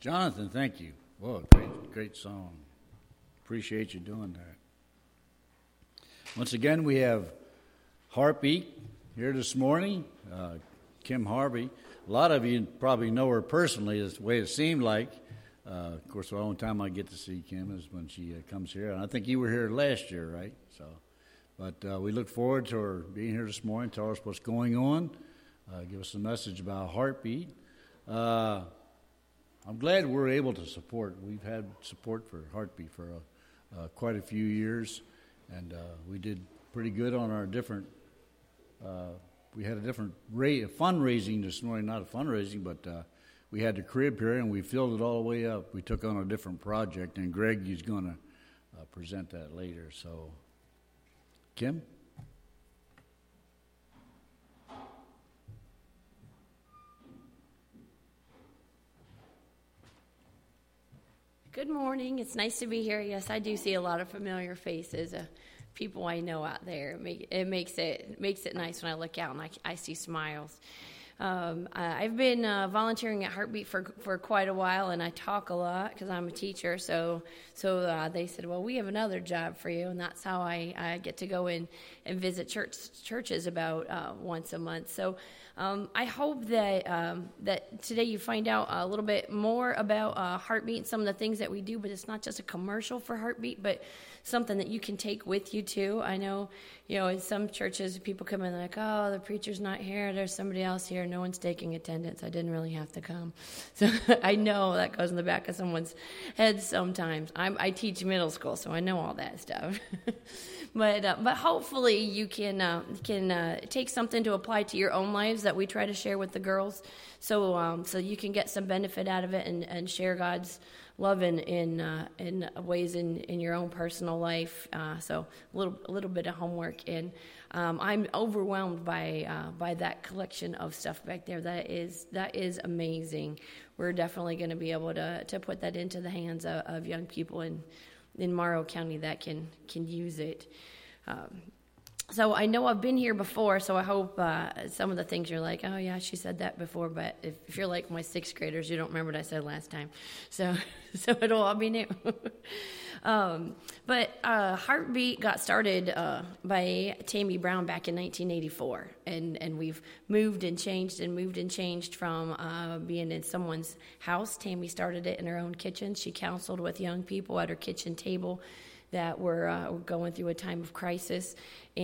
Jonathan, thank you. Whoa, great song. Appreciate you doing that. Once again, we have Heartbeat here this morning. Kim Harvey. A lot of you probably know her personally, is the way it seemed like. Of course, the only time I get to see Kim is when she comes here. And I think you were here last year, right? But we look forward to her being here this morning. Tell us what's going on. Give us a message about Heartbeat. I'm glad we're able to support. We've had support for Heartbeat for quite a few years, and we did pretty good on our different. We had a different rate of fundraising this morning, not a fundraising, but we had the crib here, and we filled it all the way up. We took on a different project, and Greg is going to present that later. So, Kim? Good morning. It's nice to be here. Yes, I do see a lot of familiar faces, people I know out there. It makes it nice when I look out and I see smiles. I've been volunteering at Heartbeat for quite a while, and I talk a lot because I'm a teacher. So they said, well, we have another job for you, and that's how I get to go in and visit churches about once a month. So I hope that today you find out a little bit more about Heartbeat and some of the things that we do, but it's not just a commercial for Heartbeat, but something that you can take with you too. I know, in some churches, people come in like, oh, the preacher's not here, there's somebody else here, no one's taking attendance, I didn't really have to come. So I know that goes in the back of someone's head sometimes. I teach middle school, so I know all that stuff. But hopefully you can take something to apply to your own lives that we try to share with the girls, so you can get some benefit out of it and share God's love in ways in your own personal life. So a little bit of homework, and I'm overwhelmed by that collection of stuff back there. That is amazing. We're definitely going to be able to put that into the hands of young people in Morrow County that can use it. So I know I've been here before, so I hope some of the things you're like, oh yeah, she said that before, but if you're like my sixth graders, you don't remember what I said last time. So it'll all be new. But Heartbeat got started by Tammy Brown back in 1984, and we've moved and changed from being in someone's house. Tammy started it in her own kitchen. She counseled with young people at her kitchen table that were going through a time of crisis,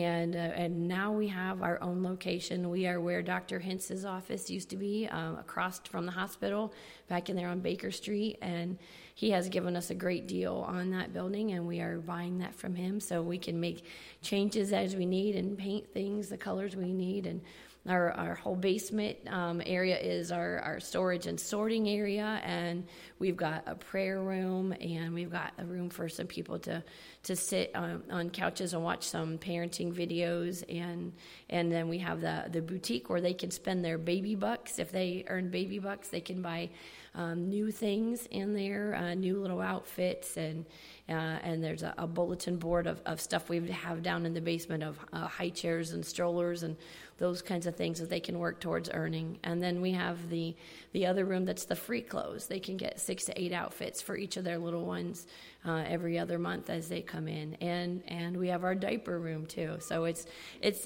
and now we have our own location. We are where Dr. Hintz's office used to be, across from the hospital, back in there on Baker Street, and he has given us a great deal on that building, and we are buying that from him so we can make changes as we need and paint things the colors we need. And our whole basement area is our storage and sorting area, and we've got a prayer room, and we've got a room for some people to sit on couches and watch some parenting videos, and then we have the boutique where they can spend their baby bucks. If they earn baby bucks, they can buy new things in there, new little outfits, and there's a bulletin board of stuff we have down in the basement of high chairs and strollers and those kinds of things that they can work towards earning. And then we have the other room that's the free clothes. They can get 6 to 8 outfits for each of their little ones every other month as they come in. And we have our diaper room too. So it's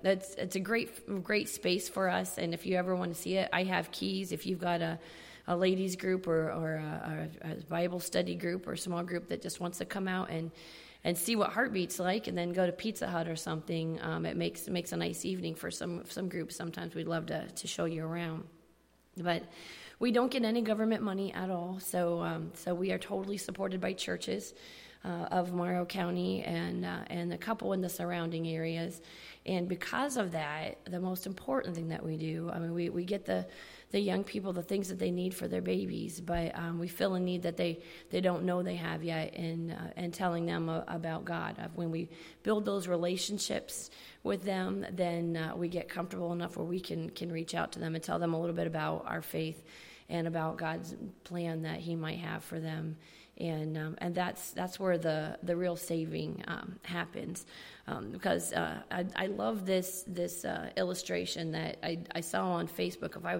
a great space for us. And if you ever want to see it, I have keys. If you've got a ladies group or a Bible study group or small group that just wants to come out and see what Heartbeat's like, and then go to Pizza Hut or something, it makes a nice evening for some groups. Sometimes we'd love to show you around. But we don't get any government money at all, so we are totally supported by churches of Morrow County and a couple in the surrounding areas. And because of that, the most important thing that we do, we get the young people the things that they need for their babies, but we fill a need that they don't know they have yet, and telling them about God. When we build those relationships with them, then we get comfortable enough where we can reach out to them and tell them a little bit about our faith and about God's plan that He might have for them. And that's where the real saving happens, because I love this illustration that I saw on Facebook. If I was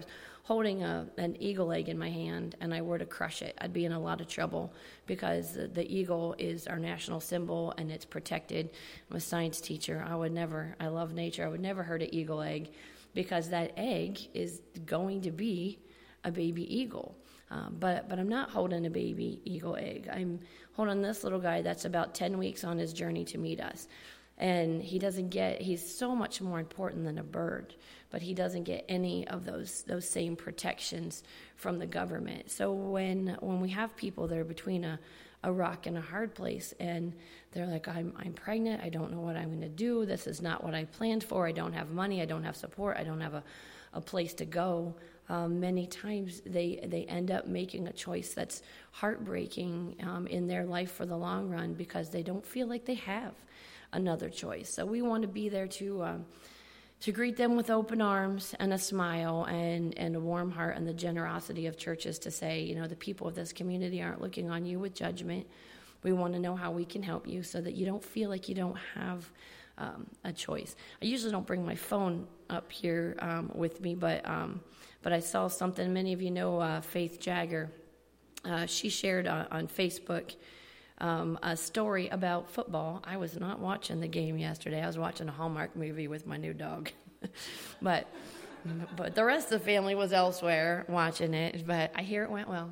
holding an eagle egg in my hand and I were to crush it, I'd be in a lot of trouble because the eagle is our national symbol and it's protected. I'm a science teacher. I love nature. I would never hurt an eagle egg because that egg is going to be a baby eagle. But I'm not holding a baby eagle egg. I'm holding this little guy that's about 10 weeks on his journey to meet us. And he's so much more important than a bird, but he doesn't get any of those same protections from the government. So when we have people that are between a rock and a hard place and they're like, I'm pregnant, I don't know what I'm going to do, this is not what I planned for, I don't have money, I don't have support, I don't have a place to go, many times they end up making a choice that's heartbreaking in their life for the long run because they don't feel like they have another choice. So we want to be there to greet them with open arms and a smile and a warm heart and the generosity of churches to say, the people of this community aren't looking on you with judgment. We want to know how we can help you so that you don't feel like you don't have a choice. I usually don't bring my phone up here with me, but I saw something. Many of you know Faith Jagger. She shared on Facebook a story about football. I was not watching the game yesterday. I was watching a Hallmark movie with my new dog. but the rest of the family was elsewhere watching it, but I hear it went well.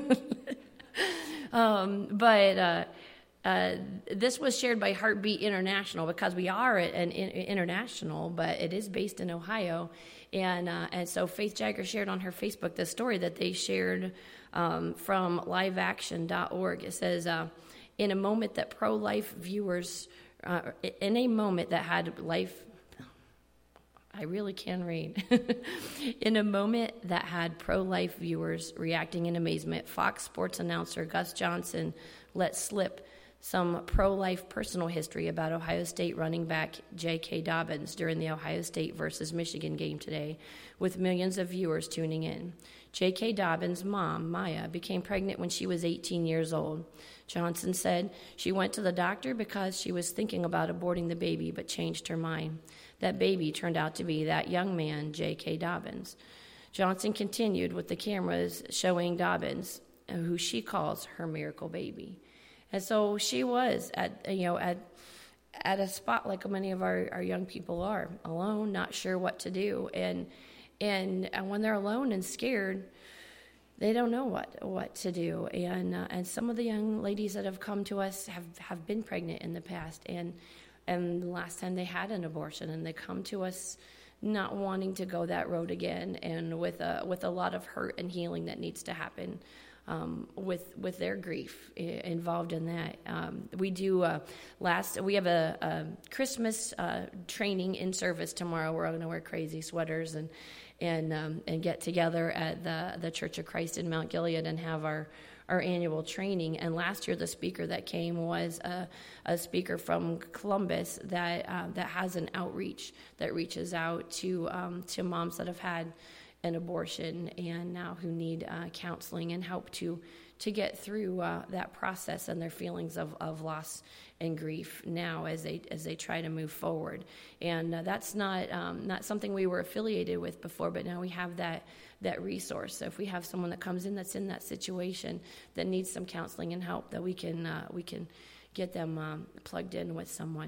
This was shared by Heartbeat International because we are an international, but it is based in Ohio. And so Faith Jagger shared on her Facebook this story that they shared from liveaction.org. It says, in a moment that pro-life viewers, in a moment that had life, I really can read. In a moment that had pro-life viewers reacting in amazement, Fox Sports announcer Gus Johnson let slip some pro-life personal history about Ohio State running back J.K. Dobbins during the Ohio State versus Michigan game today, with millions of viewers tuning in. J.K. Dobbins' mom, Maya, became pregnant when she was 18 years old. Johnson said she went to the doctor because she was thinking about aborting the baby but changed her mind. That baby turned out to be that young man, J.K. Dobbins. Johnson continued with the cameras showing Dobbins, who she calls her miracle baby. And so she was at a spot like many of our young people are, alone, not sure what to do. And when they're alone and scared, they don't know what to do. And some of the young ladies that have come to us have been pregnant in the past, and the last time they had an abortion, and they come to us not wanting to go that road again, and with a lot of hurt and healing that needs to happen. With their grief involved in that. We have a Christmas training in service tomorrow. We're all going to wear crazy sweaters and get together at the Church of Christ in Mount Gilead and have our annual training. And last year the speaker that came was a speaker from Columbus that has an outreach that reaches out to moms that have had an abortion and now who need counseling and help to get through that process and their feelings of loss and grief now as they try to move forward. And that's not something we were affiliated with before, but now we have that resource. So if we have someone that comes in that's in that situation that needs some counseling and help, that we can get them plugged in with someone.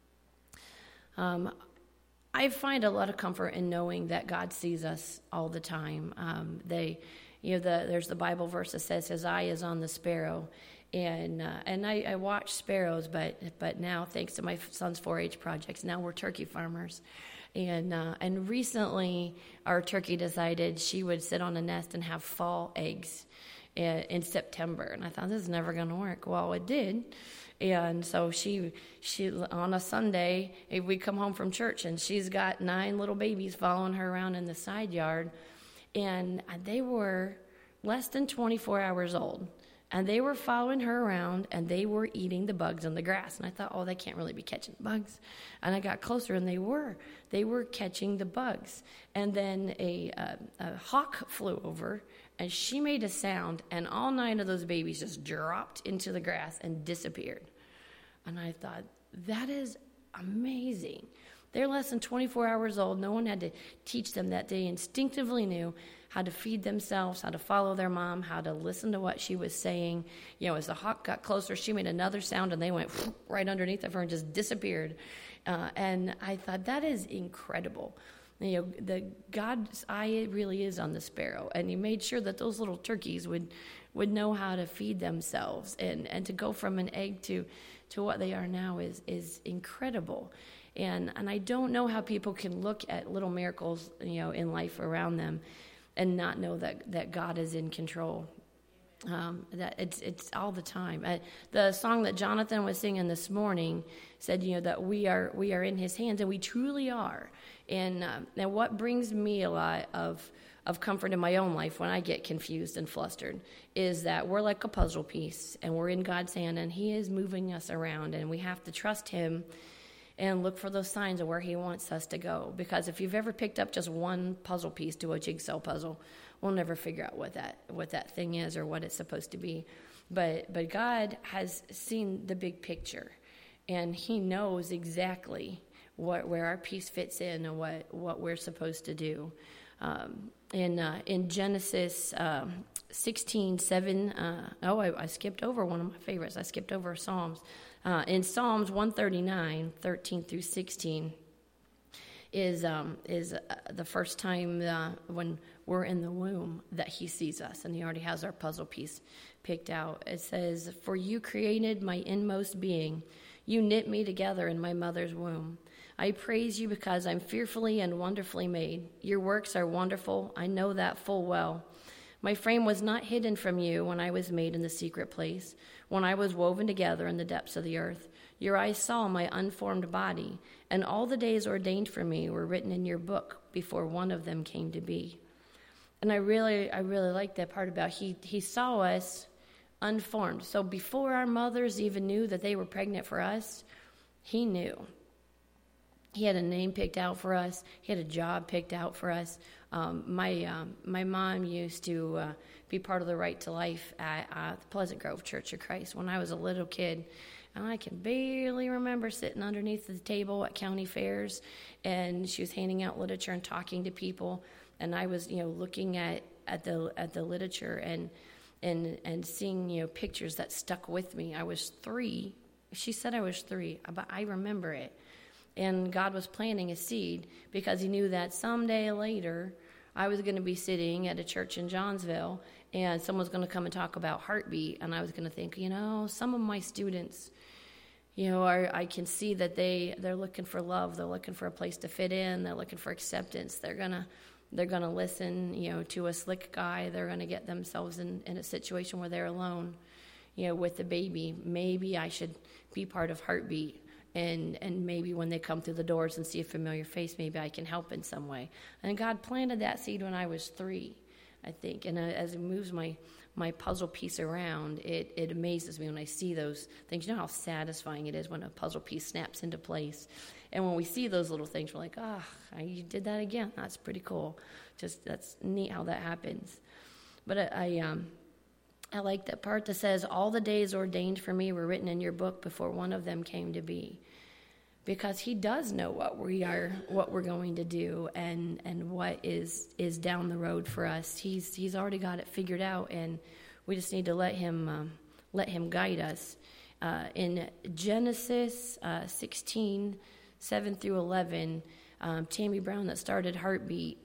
I find a lot of comfort in knowing that God sees us all the time. There's the Bible verse that says His eye is on the sparrow, and I watch sparrows, but now thanks to my son's 4-H projects, now we're turkey farmers, and recently our turkey decided she would sit on a nest and have fall eggs in September, and I thought this is never going to work. Well, it did. And so she on a Sunday, we come home from church, and she's got 9 little babies following her around in the side yard, and they were less than 24 hours old, and they were following her around, and they were eating the bugs on the grass. And I thought, they can't really be catching bugs. And I got closer, and they were catching the bugs. And then a hawk flew over, and she made a sound, and all 9 of those babies just dropped into the grass and disappeared. And I thought, that is amazing They're less than 24 hours old. No one had to teach them that. They instinctively knew how to feed themselves, how to follow their mom, how to listen to what she was saying. As the hawk got closer, she made another sound, and they went right underneath of her and just disappeared. And I thought, that is incredible. The God's eye really is on the sparrow, and he made sure that those little turkeys would know how to feed themselves, and to go from an egg to what they are now is incredible. And I don't know how people can look at little miracles, in life around them and not know that God is in control. That it's all the time. The song that Jonathan was singing this morning said, that we are in his hands, and we truly are. And what brings me a lot of comfort in my own life when I get confused and flustered is that we're like a puzzle piece, and we're in God's hand, and he is moving us around, and we have to trust him and look for those signs of where he wants us to go. Because if you've ever picked up just one puzzle piece to a jigsaw puzzle, we'll never figure out what that thing is or what it's supposed to be. But God has seen the big picture, and he knows exactly where our piece fits in and what we're supposed to do. In Genesis 16:7, I skipped over one of my favorites. I skipped over Psalms. In Psalms 139, 13 through 16, is the first time when we're in the womb that he sees us, and he already has our puzzle piece picked out. It says, "For you created my inmost being. You knit me together in my mother's womb. I praise you because I'm fearfully and wonderfully made. Your works are wonderful. I know that full well. My frame was not hidden from you when I was made in the secret place, when I was woven together in the depths of the earth. Your eyes saw my unformed body, and all the days ordained for me were written in your book before one of them came to be." And I really like that part about he saw us unformed. So before our mothers even knew that they were pregnant for us, he knew. He had a name picked out for us. He had a job picked out for us. My mom used to be part of the Right to Life at the Pleasant Grove Church of Christ when I was a little kid. And I can barely remember sitting underneath the table at county fairs, and she was handing out literature and talking to people. And I was, looking at the literature and seeing, pictures that stuck with me. I was 3. She said I was 3, but I remember it. And God was planting a seed because he knew that someday later I was going to be sitting at a church in Johnsville, and someone's going to come and talk about Heartbeat, and I was going to think, some of my students, I can see that they're looking for love, they're looking for a place to fit in, they're looking for acceptance, they're gonna listen, to a slick guy, they're gonna get themselves in a situation where they're alone, with the baby. Maybe I should be part of Heartbeat. And maybe when they come through the doors and see a familiar face, maybe I can help in some way. And God planted that seed when I was 3, I think. And as it moves my puzzle piece around, it amazes me when I see those things. You know how satisfying it is when a puzzle piece snaps into place. And when we see those little things, we're like, you did that again. That's pretty cool. That's neat how that happens. But I like that part that says, all the days ordained for me were written in your book before one of them came to be. Because he does know what we're going to do, and what is down the road for us. He's already got it figured out, and we just need to let him guide us. In Genesis 16, 7 through 11, Tammy Brown that started Heartbeat,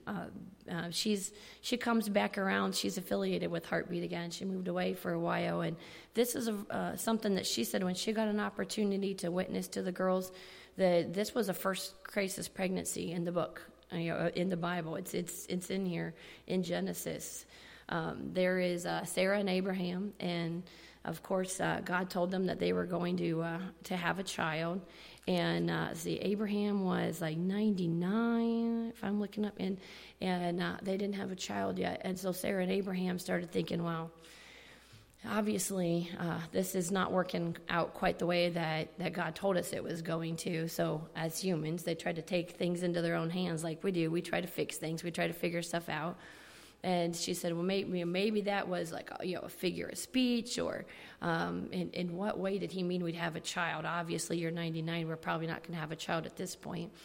she comes back around. She's affiliated with Heartbeat again. She moved away for a while, and this is something that she said when she got an opportunity to witness to the girls. That this was a first crisis pregnancy in the book, in the Bible. It's in here in Genesis. There is Sarah and Abraham, and of course God told them that they were going to have a child. And Abraham was like 99, if I'm looking up, and they didn't have a child yet. And so Sarah and Abraham started thinking, well, obviously this is not working out quite the way that God told us it was going to. So as humans, they try to take things into their own hands like we do. We try to fix things. We try to figure stuff out. And she said, well, maybe that was like a figure of speech, or in what way did he mean we'd have a child? Obviously, you're 99. We're probably not going to have a child at this point.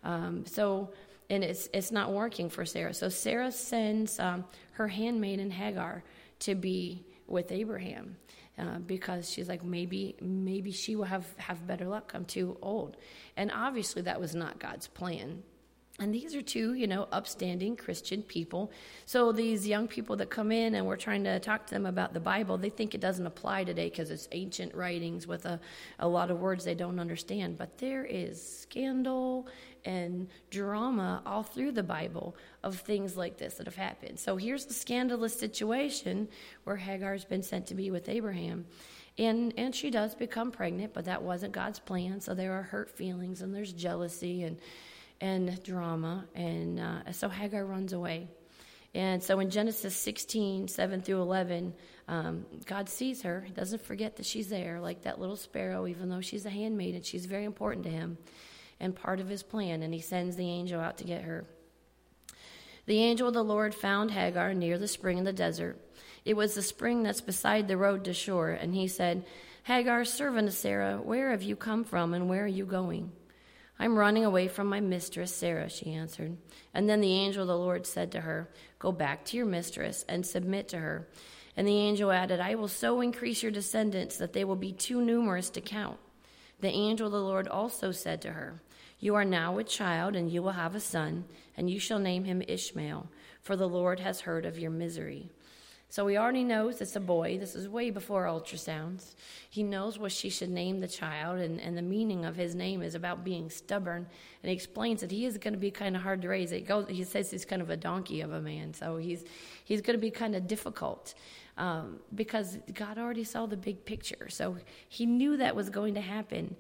And it's not working for Sarah. So Sarah sends her handmaiden Hagar to be with Abraham because she's like, maybe she will have better luck. I'm too old. And obviously that was not God's plan. And these are two, upstanding Christian people. So these young people that come in and we're trying to talk to them about the Bible, they think it doesn't apply today because it's ancient writings with a lot of words they don't understand. But there is scandal and drama all through the Bible of things like this that have happened. So here's a scandalous situation where Hagar's been sent to be with Abraham. And she does become pregnant, but that wasn't God's plan. So there are hurt feelings and there's jealousy and drama, and so Hagar runs away. And so in Genesis 16, 7 through 11, God sees her. He doesn't forget that she's there, like that little sparrow, even though she's a handmaid, and she's very important to him and part of his plan, and he sends the angel out to get her. The angel of the Lord found Hagar near the spring in the desert. It was the spring that's beside the road to Shur, and he said, Hagar, servant of Sarah, where have you come from, and where are you going? I'm running away from my mistress, Sarah, she answered. And then the angel of the Lord said to her, Go back to your mistress and submit to her. And the angel added, I will so increase your descendants that they will be too numerous to count. The angel of the Lord also said to her, You are now with child, and you will have a son, and you shall name him Ishmael, for the Lord has heard of your misery. So he already knows it's a boy. This is way before ultrasounds. He knows what she should name the child, and the meaning of his name is about being stubborn. And he explains that he is going to be kind of hard to raise. He says he's kind of a donkey of a man, so he's going to be kind of difficult because God already saw the big picture. So he knew that was going to happen.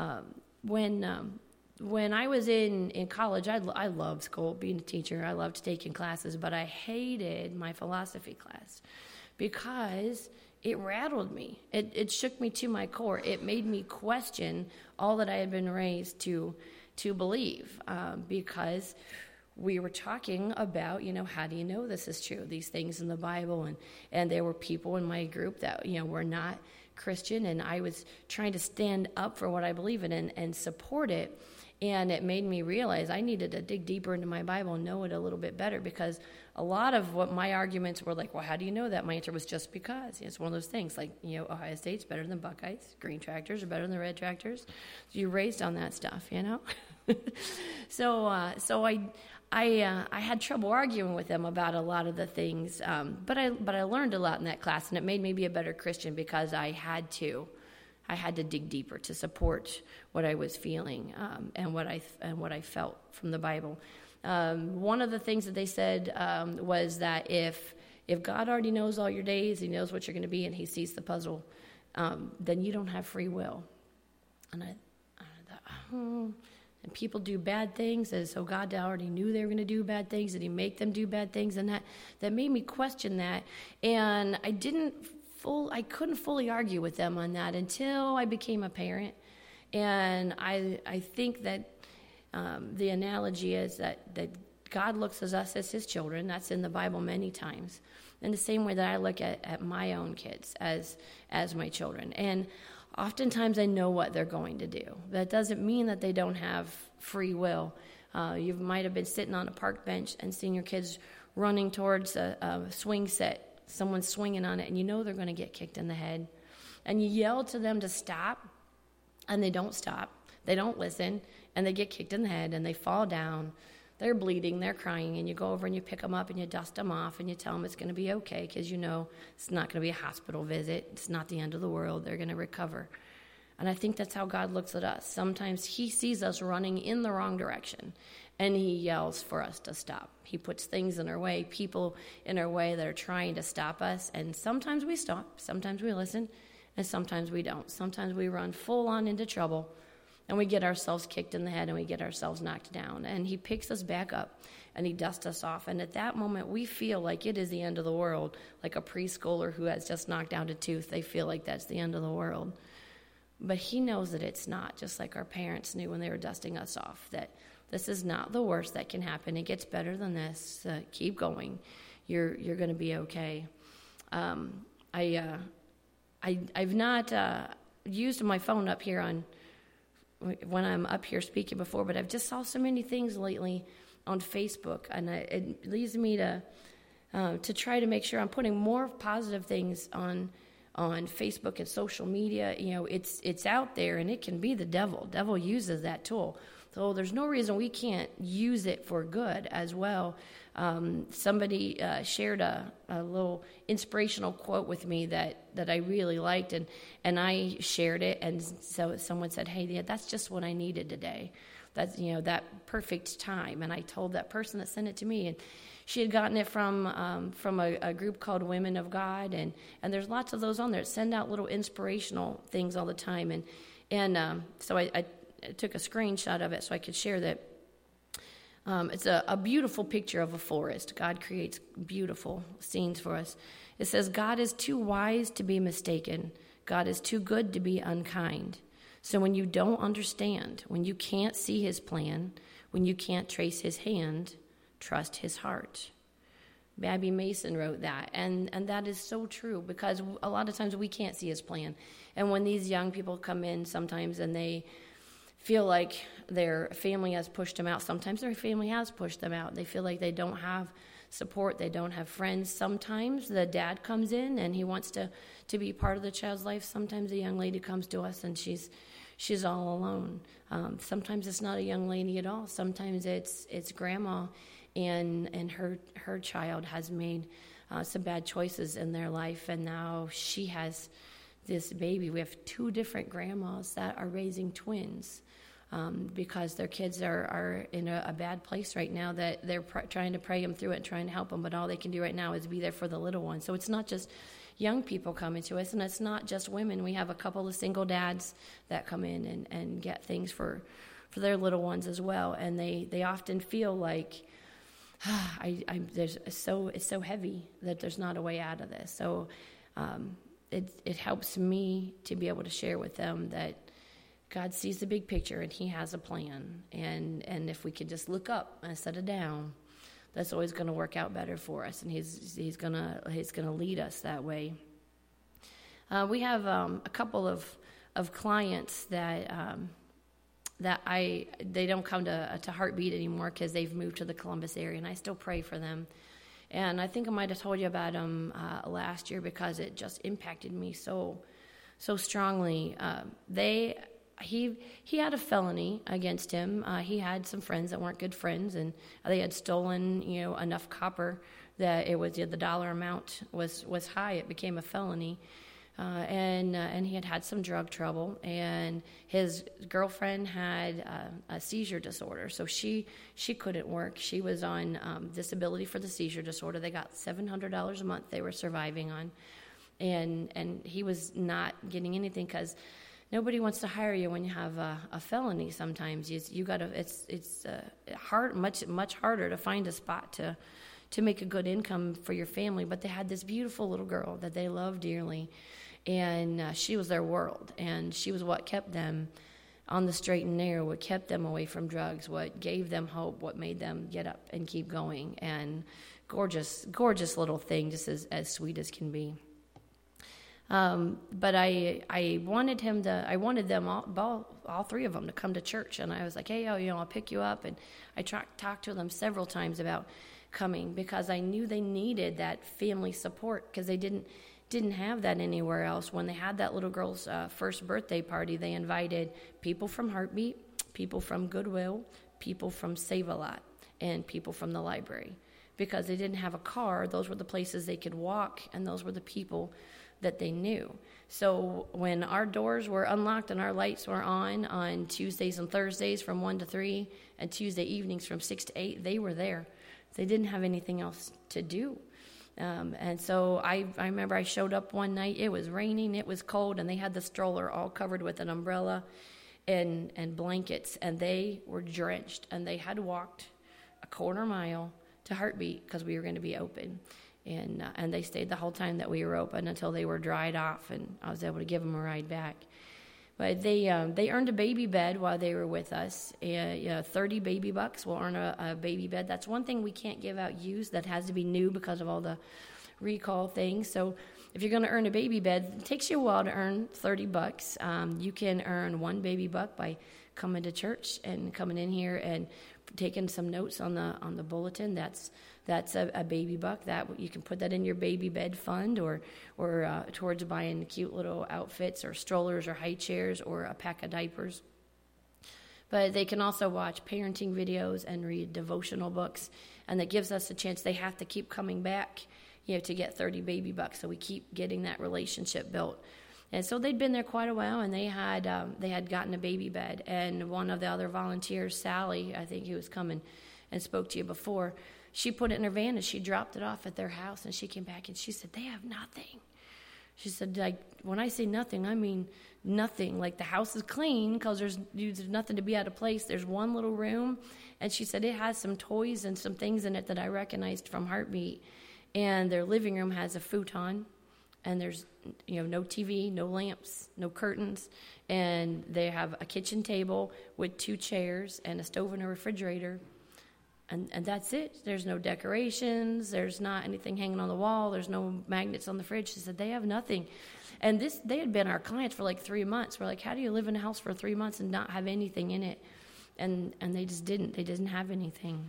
When I was in college, I loved school, being a teacher. I loved taking classes, but I hated my philosophy class because it rattled me. It shook me to my core. It made me question all that I had been raised to believe because we were talking about, how do you know this is true? These things in the Bible, and there were people in my group that, were not Christian, and I was trying to stand up for what I believe in and support it. And it made me realize I needed to dig deeper into my Bible and know it a little bit better because a lot of what my arguments were like, well, how do you know that? My answer was just because. It's one of those things like, Ohio State's better than Buckeyes. Green tractors are better than red tractors. So you're raised on that stuff, So I had trouble arguing with them about a lot of the things, but I learned a lot in that class, and it made me be a better Christian because I had to dig deeper to support what I was feeling and what I felt from the Bible. One of the things that they said was that if God already knows all your days, He knows what you're going to be, and He sees the puzzle, then you don't have free will. And I thought, and people do bad things, and so God already knew they were going to do bad things. Did He make them do bad things? And that made me question that, and I couldn't fully argue with them on that until I became a parent. And I think that the analogy is that God looks at us as His children. That's in the Bible many times. In the same way that I look at my own kids as my children. And oftentimes I know what they're going to do. That doesn't mean that they don't have free will. You might have been sitting on a park bench and seen your kids running towards a swing set. Someone's swinging on it, and they're going to get kicked in the head. And you yell to them to stop, and they don't stop. They don't listen, and they get kicked in the head, and they fall down. They're bleeding, they're crying, and you go over and you pick them up, and you dust them off, and you tell them it's going to be okay because it's not going to be a hospital visit. It's not the end of the world. They're going to recover. And I think that's how God looks at us. Sometimes He sees us running in the wrong direction, and He yells for us to stop. He puts things in our way, people in our way that are trying to stop us. And sometimes we stop, sometimes we listen, and sometimes we don't. Sometimes we run full on into trouble, and we get ourselves kicked in the head, and we get ourselves knocked down. And He picks us back up, and He dusts us off. And at that moment, we feel like it is the end of the world, like a preschooler who has just knocked out a tooth. They feel like that's the end of the world. But He knows that it's not, just like our parents knew when they were dusting us off, that this is not the worst that can happen. It gets better than this. Keep going. You're going to be okay. I've not used my phone up here when I'm up here speaking before, but I've just saw so many things lately on Facebook, and it leads me to try to make sure I'm putting more positive things on Facebook and social media. It's out there, and it can be the devil. Devil uses that tool. So there's no reason we can't use it for good as well. Somebody shared a little inspirational quote with me that I really liked, and I shared it, and so someone said, hey, yeah, that's just what I needed today. That's, that perfect time. And I told that person that sent it to me, and she had gotten it from a group called Women of God, and there's lots of those on there. Send out little inspirational things all the time, and so I took a screenshot of it so I could share that. It's a beautiful picture of a forest. God creates beautiful scenes for us. It says, God is too wise to be mistaken. God is too good to be unkind. So when you don't understand, when you can't see his plan, when you can't trace his hand, trust his heart. Babby Mason wrote that, and that is so true, because a lot of times we can't see his plan. And when these young people come in sometimes and they feel like their family has pushed them out. Sometimes their family has pushed them out. They feel like they don't have support. They don't have friends. Sometimes the dad comes in and he wants to be part of the child's life. Sometimes a young lady comes to us and she's all alone. Sometimes it's not a young lady at all. Sometimes it's grandma and her child has made some bad choices in their life, and now she has this baby. We have 2 different grandmas that are raising twins. Because their kids are in a bad place right now, that they're trying to pray them through it and trying to help them, but all they can do right now is be there for the little one. So it's not just young people coming to us, and it's not just women. We have a couple of single dads that come in and get things for their little ones as well, and they often feel like, it's so heavy that there's not a way out of this. So it helps me to be able to share with them that God sees the big picture, and he has a plan. And if we could just look up instead of down, that's always going to work out better for us. And he's going to lead us that way. We have a couple of clients that they don't come to Heartbeat anymore because they've moved to the Columbus area, and I still pray for them. And I think I might have told you about them last year because it just impacted me so strongly. He had a felony against him. He had some friends that weren't good friends, and they had stolen, enough copper that it was the dollar amount was high. It became a felony, and he had some drug trouble. And his girlfriend had a seizure disorder, so she couldn't work. She was on disability for the seizure disorder. They got $700 a month they were surviving on, and he was not getting anything because nobody wants to hire you when you have a felony. Sometimes you got to. It's hard, much harder to find a spot to make a good income for your family. But they had this beautiful little girl that they loved dearly, and she was their world, and she was what kept them on the straight and narrow, what kept them away from drugs, what gave them hope, what made them get up and keep going. And gorgeous little thing, just as sweet as can be. But I wanted them all 3 of them to come to church, and I was like, hey, I'll pick you up. And I talked to them several times about coming because I knew they needed that family support because they didn't have that anywhere else. When they had that little girl's first birthday party, they invited people from Heartbeat, people from Goodwill, people from Save-A-Lot, and people from the library. Because they didn't have a car, those were the places they could walk, and those were the people that they knew. So when our doors were unlocked and our lights were on Tuesdays and Thursdays from 1 to 3 and Tuesday evenings from 6 to 8, they were there. They didn't have anything else to do. And so I remember I showed up one night. It was raining, it was cold, and they had the stroller all covered with an umbrella and blankets, and they were drenched, and they had walked a quarter mile to Heartbeat because we were going to be open. And they stayed the whole time that we were open until they were dried off, and I was able to give them a ride back. But they earned a baby bed while they were with us. 30 baby bucks will earn a baby bed. That's one thing we can't give out used. That has to be new because of all the recall things. So if you're going to earn a baby bed, it takes you a while to earn $30. You can earn one baby buck by coming to church and coming in here and taking some notes on the bulletin. That's a baby buck. That you can put that in your baby bed fund, or towards buying cute little outfits or strollers or high chairs or a pack of diapers. But they can also watch parenting videos and read devotional books, and that gives us a chance. They have to keep coming back, to get 30 baby bucks. So we keep getting that relationship built. And so they'd been there quite a while, and they had gotten a baby bed. And one of the other volunteers, Sally, I think, who was coming and spoke to you before, she put it in her van and she dropped it off at their house. And she came back and she said, they have nothing. She said, like, when I say nothing, I mean nothing. Like, the house is clean because there's nothing to be out of place. There's one little room. And she said it has some toys and some things in it that I recognized from Heartbeat. And their living room has a futon. And there's, no TV, no lamps, no curtains. And they have a kitchen table with 2 chairs and a stove and a refrigerator. And that's it. There's no decorations. There's not anything hanging on the wall. There's no magnets on the fridge. She said they have nothing. And they had been our clients for like 3 months. We're like, how do you live in a house for 3 months and not have anything in it? And they just didn't. They didn't have anything.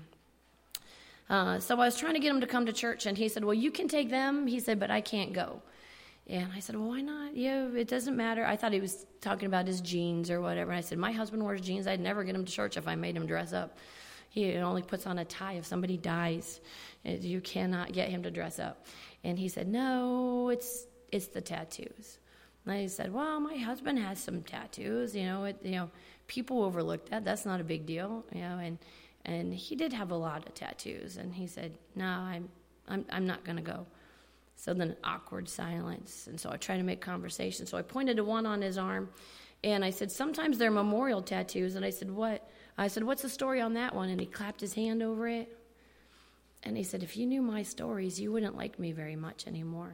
So I was trying to get him to come to church, and he said, well, you can take them. He said, but I can't go. And I said, well, why not? Yeah, it doesn't matter. I thought he was talking about his jeans or whatever. And I said, my husband wears jeans. I'd never get him to church if I made him dress up. He only puts on a tie if somebody dies. You cannot get him to dress up. And he said, no, it's the tattoos. And I said, well, my husband has some tattoos. People overlook that. That's not a big deal. And he did have a lot of tattoos. And he said, no, I'm not going to go. So then awkward silence. And so I tried to make conversation. So I pointed to one on his arm, and I said, sometimes they're memorial tattoos. And I said, what? I said, what's the story on that one? And he clapped his hand over it. And he said, if you knew my stories, you wouldn't like me very much anymore.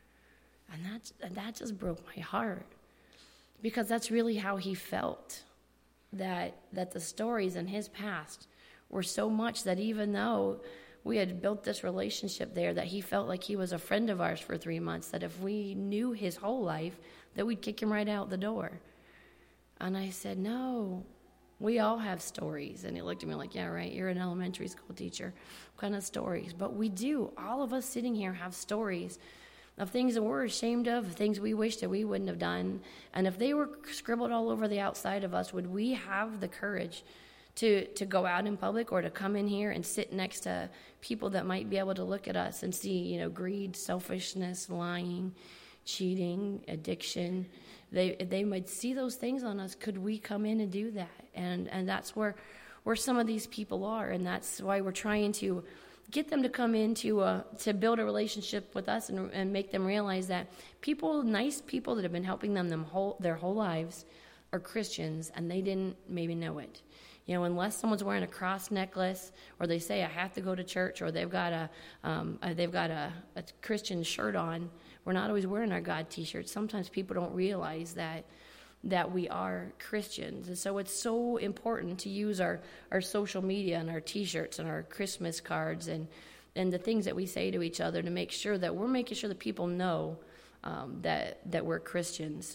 And that just broke my heart, because that's really how he felt, that the stories in his past were so much that even though we had built this relationship there, that he felt like he was a friend of ours for 3 months, that if we knew his whole life, that we'd kick him right out the door. And I said, no, we all have stories. And he looked at me like, yeah, right, you're an elementary school teacher. What kind of stories? But we do. All of us sitting here have stories of things that we're ashamed of things we wish that we wouldn't have done. And if they were scribbled all over the outside of us, would we have the courage to go out in public, or to come in here and sit next to people that might be able to look at us and see, greed, selfishness, lying, cheating, addiction? They might see those things on us. Could we come in and do that? And that's where some of these people are, and that's why we're trying to get them to come in to build a relationship with us and make them realize that nice people that have been helping them their whole lives are Christians, and they didn't maybe know it. Unless someone's wearing a cross necklace, or they say I have to go to church, or they've got a Christian shirt on, we're not always wearing our God T-shirts. Sometimes people don't realize that we are Christians. And so it's so important to use our social media and our T-shirts and our Christmas cards and the things that we say to each other to make sure that we're making sure that people know that we're Christians.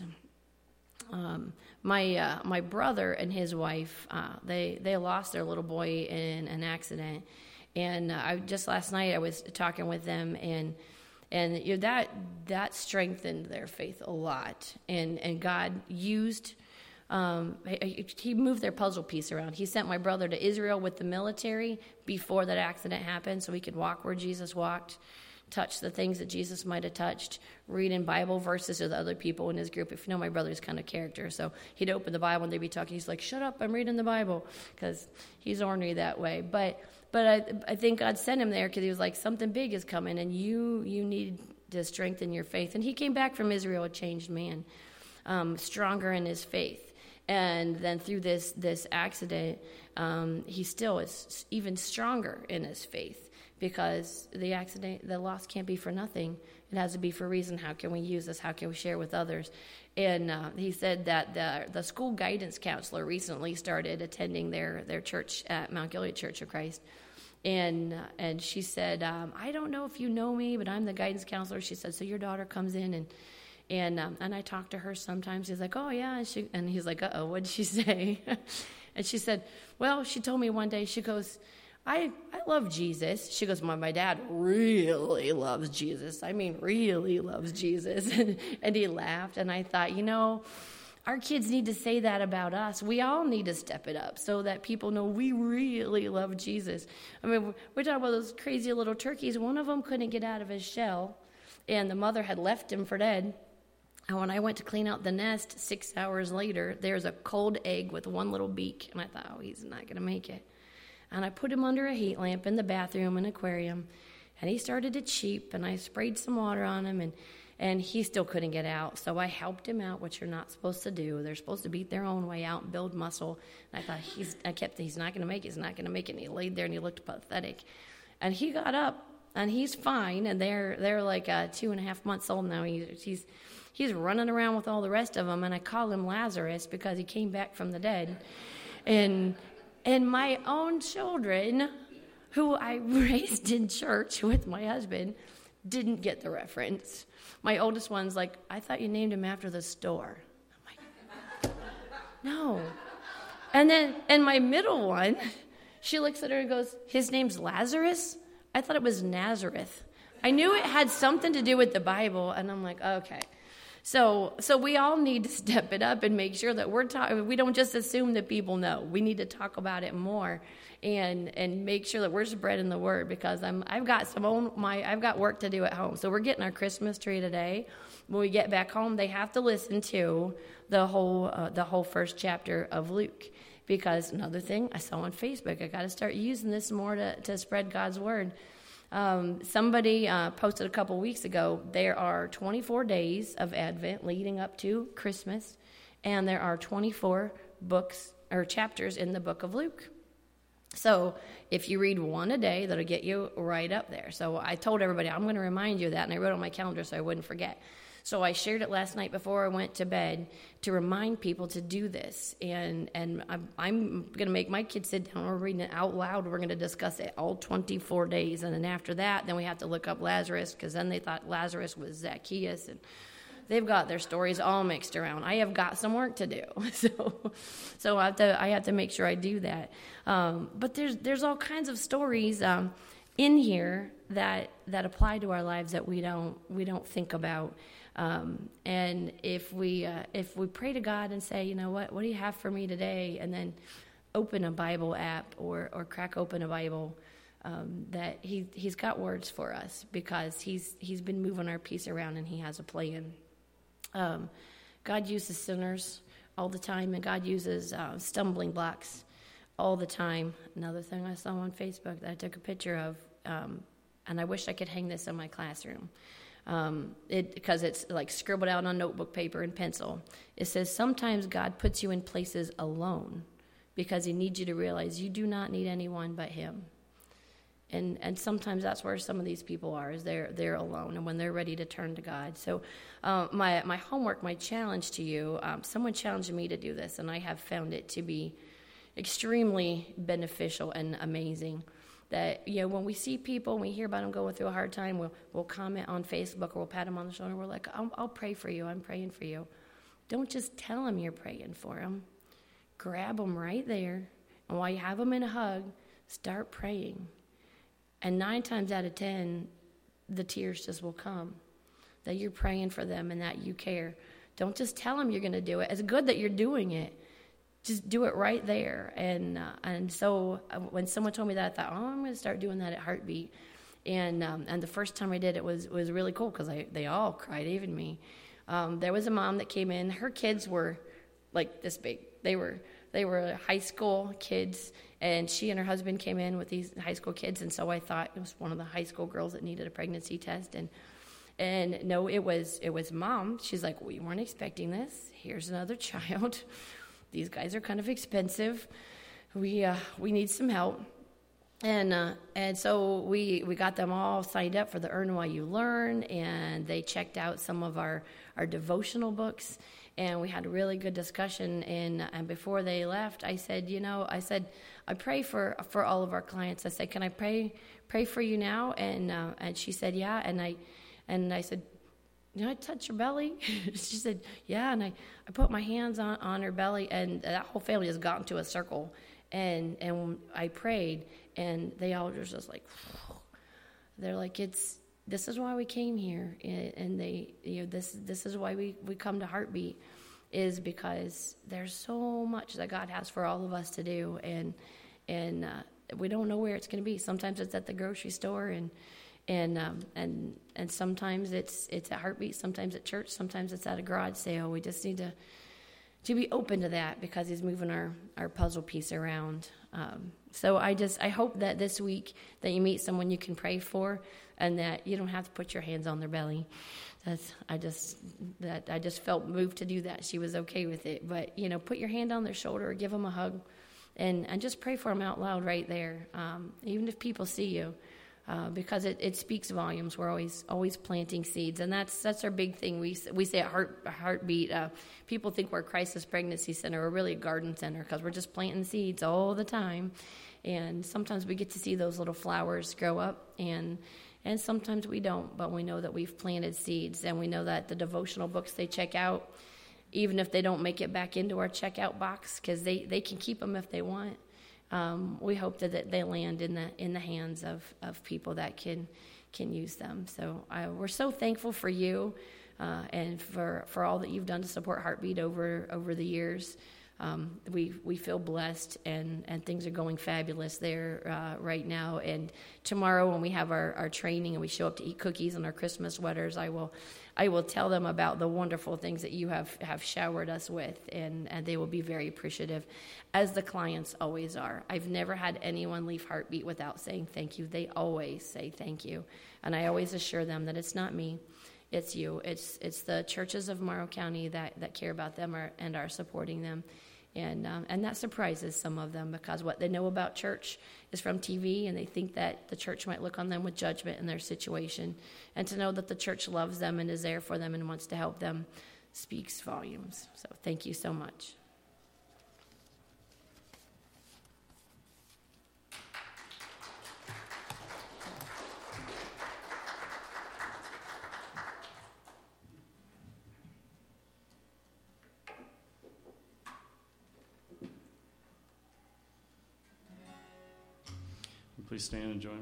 My brother and his wife, they lost their little boy in an accident, and just last night I was talking with them, and that strengthened their faith a lot, and God used. He moved their puzzle piece around. He sent my brother to Israel with the military before that accident happened, so he could walk where Jesus walked, touch the things that Jesus might have touched, read in Bible verses with other people in his group. If you know my brother's kind of character, so he'd open the Bible and they'd be talking. He's like, shut up, I'm reading the Bible, because he's ornery that way. But I think God sent him there because he was like, something big is coming, and you need to strengthen your faith. And he came back from Israel a changed man, stronger in his faith. And then through this accident, he still is even stronger in his faith, because the loss can't be for nothing. It has to be for a reason. How can we use this? How can we share with others? And he said that the school guidance counselor recently started attending their church at Mount Gilead Church of Christ. And she said, I don't know if you know me, but I'm the guidance counselor. She said, so your daughter comes in and I talk to her sometimes. He's like, oh, yeah. And he's like, uh-oh, what did she say? And she said, well, she told me one day, she goes, I love Jesus. She goes, my dad really loves Jesus. I mean, really loves Jesus. And he laughed. And I thought, our kids need to say that about us. We all need to step it up so that people know we really love Jesus. I mean, we're talking about those crazy little turkeys. One of them couldn't get out of his shell, and the mother had left him for dead. And when I went to clean out the nest 6 hours later, there's a cold egg with one little beak. And I thought, oh, he's not going to make it. And I put him under a heat lamp in the bathroom and aquarium, and he started to cheep, and I sprayed some water on him, and he still couldn't get out. So I helped him out, which you're not supposed to do. They're supposed to beat their own way out and build muscle. And I thought, he's not going to make it. He's not going to make it. And he laid there, and he looked pathetic. And he got up, and he's fine. And they're like 2.5 months old now. He's running around with all the rest of them. And I call him Lazarus because he came back from the dead. And my own children, who I raised in church with my husband, didn't get the reference. My oldest one's like, I thought you named him after the store. I'm like, no. And my middle one, she looks at her and goes, his name's Lazarus? I thought it was Nazareth. I knew it had something to do with the Bible, and I'm like, okay. So we all need to step it up and make sure that we don't just assume that people know. We need to talk about it more and make sure that we're spreading the word, because I've got work to do at home. So we're getting our Christmas tree today. When we get back home, they have to listen to the whole first chapter of Luke, because another thing I saw on Facebook, I got to start using this more to spread God's word. Somebody posted a couple weeks ago, there are 24 days of Advent leading up to Christmas, and there are 24 books or chapters in the book of Luke. So if you read one a day, that'll get you right up there. So I told everybody, I'm going to remind you of that, and I wrote it on my calendar so I wouldn't forget. So I shared it last night before I went to bed to remind people to do this. And I'm going to make my kids sit down. We're reading it out loud. We're going to discuss it all 24 days. And then after that, then we have to look up Lazarus, because then they thought Lazarus was Zacchaeus. And they've got their stories all mixed around. I have got some work to do. So I have to make sure I do that. But there's all kinds of stories in here that apply to our lives that we don't think about. And if we pray to God and say, what do you have for me today? And then open a Bible app or crack open a Bible, that he's got words for us, because he's been moving our piece around and he has a plan. God uses sinners all the time, and God uses stumbling blocks all the time. Another thing I saw on Facebook that I took a picture of, and I wish I could hang this in my classroom. Because it's like scribbled out on notebook paper and pencil. It says, sometimes God puts you in places alone because he needs you to realize you do not need anyone but him. And sometimes that's where some of these people are, is they're alone, and when they're ready to turn to God. So my homework, my challenge to you, someone challenged me to do this, and I have found it to be extremely beneficial and amazing. That, when we see people, when we hear about them going through a hard time, we'll comment on Facebook, or we'll pat them on the shoulder. We're like, I'll pray for you. I'm praying for you. Don't just tell them you're praying for them. Grab them right there, and while you have them in a hug, start praying. And 9 times out of 10, the tears just will come, that you're praying for them and that you care. Don't just tell them you're going to do it. It's good that you're doing it. Just do it right there. And so when someone told me that, I thought, I'm going to start doing that at Heartbeat. And the first time I did it was really cool, because they all cried, even me. There was a mom that came in. Her kids were like this big. They were high school kids, and she and her husband came in with these high school kids. And so I thought it was one of the high school girls that needed a pregnancy test. And no, it was mom. She's like, we weren't expecting this. Here's another child. These guys are kind of expensive. We need some help. And so we got them all signed up for the Earn While You Learn, and they checked out some of our devotional books, and we had a really good discussion. And before they left, I said, I pray for all of our clients. I said, can I pray for you now? And she said, yeah. And I said, I touch your belly? She said, yeah. And I put my hands on her belly, and that whole family just got into a circle. And I prayed, and they all were just like, they're like, this is why we came here, and they, this is why we come to Heartbeat, is because there's so much that God has for all of us to do, and we don't know where it's going to be. Sometimes it's at the grocery store, and sometimes it's at Heartbeat, sometimes at church, sometimes it's at a garage sale. We just need to be open to that, because He's moving our puzzle piece around. So I hope that this week that you meet someone you can pray for, and that you don't have to put your hands on their belly. I just felt moved to do that. She was okay with it, but put your hand on their shoulder or give them a hug, and just pray for them out loud right there, even if people see you. Because it speaks volumes. We're always planting seeds, and that's our big thing. We say at Heartbeat, people think we're a crisis pregnancy center. We're really a garden center, because we're just planting seeds all the time. And sometimes we get to see those little flowers grow up, and sometimes we don't. But we know that we've planted seeds, and we know that the devotional books they check out, even if they don't make it back into our checkout box, because they can keep them if they want. We hope that they land in the hands of people that can use them. So we're so thankful for you, and for all that you've done to support Heartbeat over the years. We feel blessed, and things are going fabulous there right now. And tomorrow, when we have our training and we show up to eat cookies and our Christmas sweaters, I will tell them about the wonderful things that you have showered us with, and they will be very appreciative, as the clients always are. I've never had anyone leave Heartbeat without saying thank you. They always say thank you, and I always assure them that it's not me, it's you. It's the churches of Morrow County that care about them and are supporting them. And that surprises some of them, because what they know about church is from TV, and they think that the church might look on them with judgment in their situation. And to know that the church loves them and is there for them and wants to help them speaks volumes. So thank you so much. Please stand and join